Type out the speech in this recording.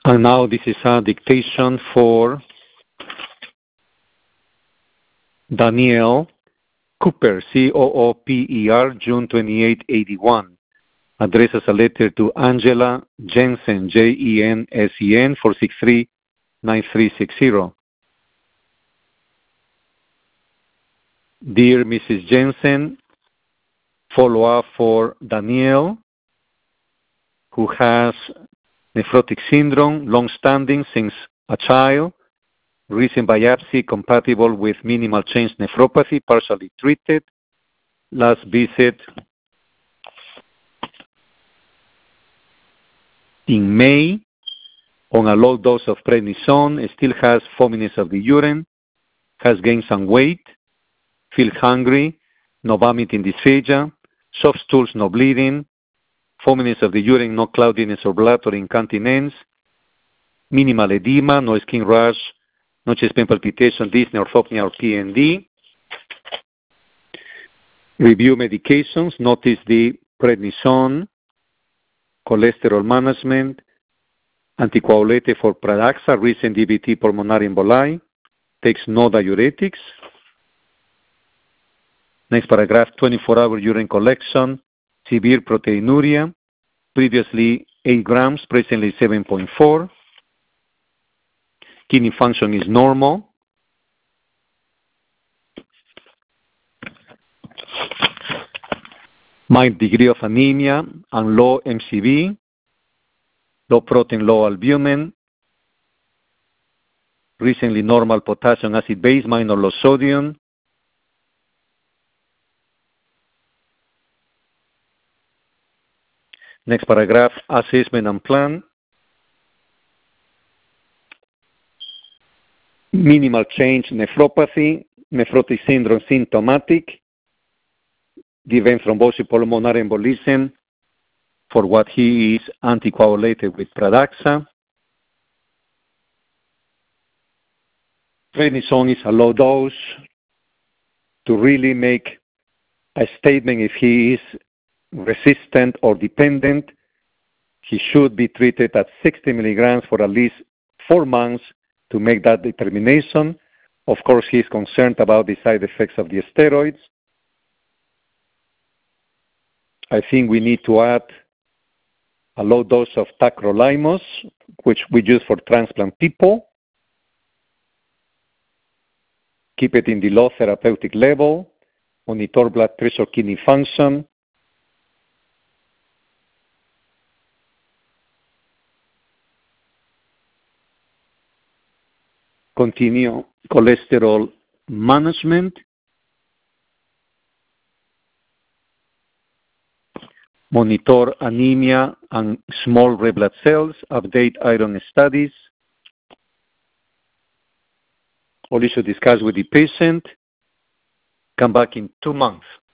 And now this is a dictation for Danielle Cooper, Cooper, June 28, 81. Addresses a letter to Angela Jensen, Jensen, 463-9360. Dear Mrs. Jensen, follow up for Danielle, who has nephrotic syndrome, long-standing since a child, recent biopsy compatible with minimal change nephropathy, partially treated, last visit in May on a low dose of prednisone, still has foaminess of the urine, has gained some weight, feels hungry, no vomiting, dysphagia, soft stools, no bleeding, foaminess of the urine, no cloudiness or blood or incontinence, minimal edema, no skin rash, no chest pain, palpitation, dyspnea, orthopnea, or PND. Review medications. Notice the prednisone, cholesterol management, anticoagulated for Pradaxa, recent DVT, pulmonary emboli, takes no diuretics. Next paragraph, 24-hour urine collection, severe proteinuria, previously 8 grams, presently 7.4. Kidney function is normal. Mild degree of anemia and low MCV, low protein, low albumin, recently normal potassium acid base, minor low sodium. Next paragraph, assessment and plan. Minimal change nephropathy, nephrotic syndrome symptomatic, the event thrombosis, pulmonary embolism, for what he is anticoagulated with Pradaxa. Prednisone is a low dose to really make a statement if he is resistant or dependent. He should be treated at 60 milligrams for at least 4 months to make that determination. Of course, he is concerned about the side effects of the steroids. I think we need to add a low dose of tacrolimus, which we use for transplant people. Keep it in the low therapeutic level. Monitor blood pressure, kidney function. Continue cholesterol management. Monitor anemia and small red blood cells. Update iron studies. All issues discussed with the patient. Come back in 2 months.